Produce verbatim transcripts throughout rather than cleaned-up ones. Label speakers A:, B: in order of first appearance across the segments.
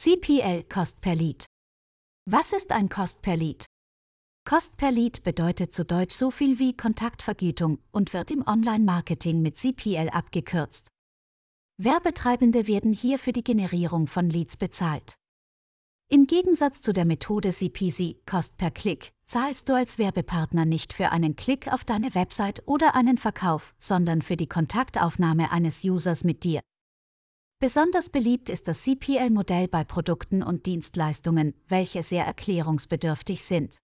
A: C P L Cost per Lead. Was ist ein Cost per Lead? Cost per Lead bedeutet zu Deutsch so viel wie Kontaktvergütung und wird im Online-Marketing mit C P L abgekürzt. Werbetreibende werden hier für die Generierung von Leads bezahlt. Im Gegensatz zu der Methode C P C, Cost per Klick, zahlst du als Werbepartner nicht für einen Klick auf deine Website oder einen Verkauf, sondern für die Kontaktaufnahme eines Users mit dir. Besonders beliebt ist das C P L-Modell bei Produkten und Dienstleistungen, welche sehr erklärungsbedürftig sind.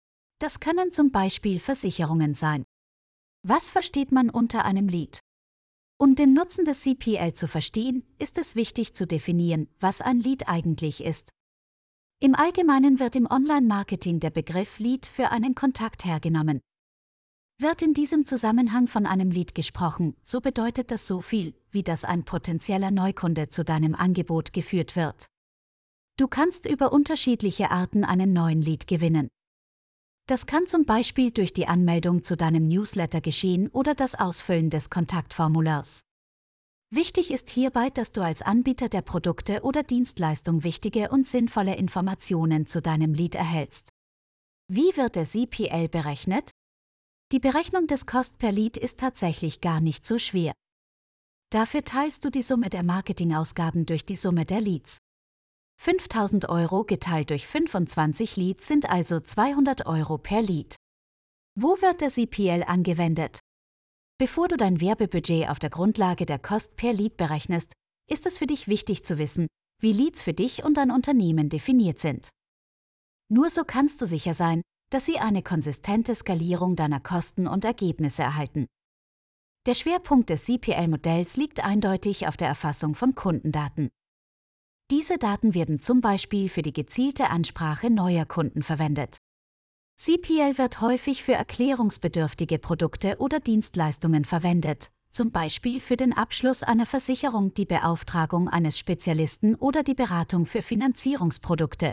A: Das können zum Beispiel Versicherungen sein. Was versteht man unter einem Lead? Um den Nutzen des C P L zu verstehen, ist es wichtig zu definieren, was ein Lead eigentlich ist. Im Allgemeinen wird im Online-Marketing der Begriff Lead für einen Kontakt hergenommen. Wird in diesem Zusammenhang von einem Lead gesprochen, so bedeutet das so viel, wie dass ein potenzieller Neukunde zu deinem Angebot geführt wird. Du kannst über unterschiedliche Arten einen neuen Lead gewinnen. Das kann zum Beispiel durch die Anmeldung zu deinem Newsletter geschehen oder das Ausfüllen des Kontaktformulars. Wichtig ist hierbei, dass du als Anbieter der Produkte oder Dienstleistung wichtige und sinnvolle Informationen zu deinem Lead erhältst. Wie wird der C P L berechnet? Die Berechnung des Cost per Lead ist tatsächlich gar nicht so schwer. Dafür teilst du die Summe der Marketingausgaben durch die Summe der Leads. fünftausend Euro geteilt durch fünfundzwanzig Leads sind also zweihundert Euro per Lead. Wo wird der C P L angewendet? Bevor du dein Werbebudget auf der Grundlage der Cost per Lead berechnest, ist es für dich wichtig zu wissen, wie Leads für dich und dein Unternehmen definiert sind. Nur so kannst du sicher sein, dass sie eine konsistente Skalierung deiner Kosten und Ergebnisse erhalten. Der Schwerpunkt des C P L-Modells liegt eindeutig auf der Erfassung von Kundendaten. Diese Daten werden zum Beispiel für die gezielte Ansprache neuer Kunden verwendet. C P L wird häufig für erklärungsbedürftige Produkte oder Dienstleistungen verwendet, zum Beispiel für den Abschluss einer Versicherung, die Beauftragung eines Spezialisten oder die Beratung für Finanzierungsprodukte.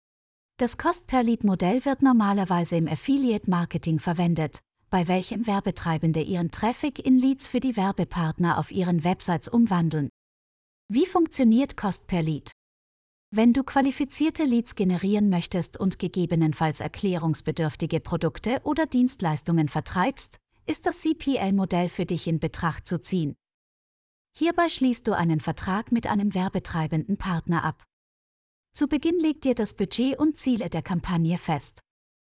A: Das Cost-per-Lead-Modell wird normalerweise im Affiliate-Marketing verwendet, bei welchem Werbetreibende ihren Traffic in Leads für die Werbepartner auf ihren Websites umwandeln. Wie funktioniert Cost-per-Lead? Wenn du qualifizierte Leads generieren möchtest und gegebenenfalls erklärungsbedürftige Produkte oder Dienstleistungen vertreibst, ist das C P L-Modell für dich in Betracht zu ziehen. Hierbei schließt du einen Vertrag mit einem werbetreibenden Partner ab. Zu Beginn legt dir das Budget und Ziele der Kampagne fest.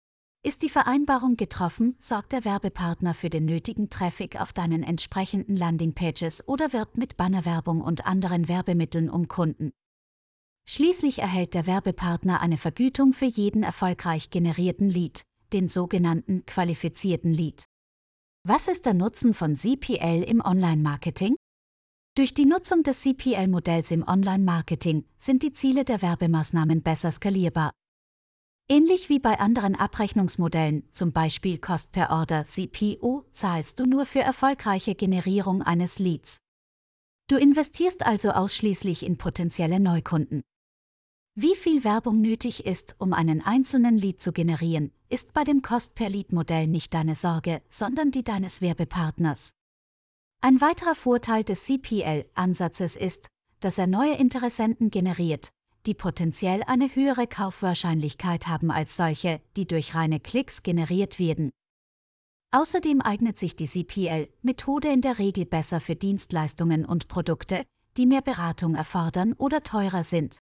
A: Ist die Vereinbarung getroffen, sorgt der Werbepartner für den nötigen Traffic auf deinen entsprechenden Landingpages oder wirbt mit Bannerwerbung und anderen Werbemitteln um Kunden. Schließlich erhält der Werbepartner eine Vergütung für jeden erfolgreich generierten Lead, den sogenannten qualifizierten Lead. Was ist der Nutzen von C P L im Online-Marketing? Durch die Nutzung des C P L-Modells im Online-Marketing sind die Ziele der Werbemaßnahmen besser skalierbar. Ähnlich wie bei anderen Abrechnungsmodellen, zum Beispiel Cost per Order C P O, zahlst du nur für erfolgreiche Generierung eines Leads. Du investierst also ausschließlich in potenzielle Neukunden. Wie viel Werbung nötig ist, um einen einzelnen Lead zu generieren, ist bei dem Cost-per-Lead-Modell nicht deine Sorge, sondern die deines Werbepartners. Ein weiterer Vorteil des C P L-Ansatzes ist, dass er neue Interessenten generiert, die potenziell eine höhere Kaufwahrscheinlichkeit haben als solche, die durch reine Klicks generiert werden. Außerdem eignet sich die C P L-Methode in der Regel besser für Dienstleistungen und Produkte, die mehr Beratung erfordern oder teurer sind.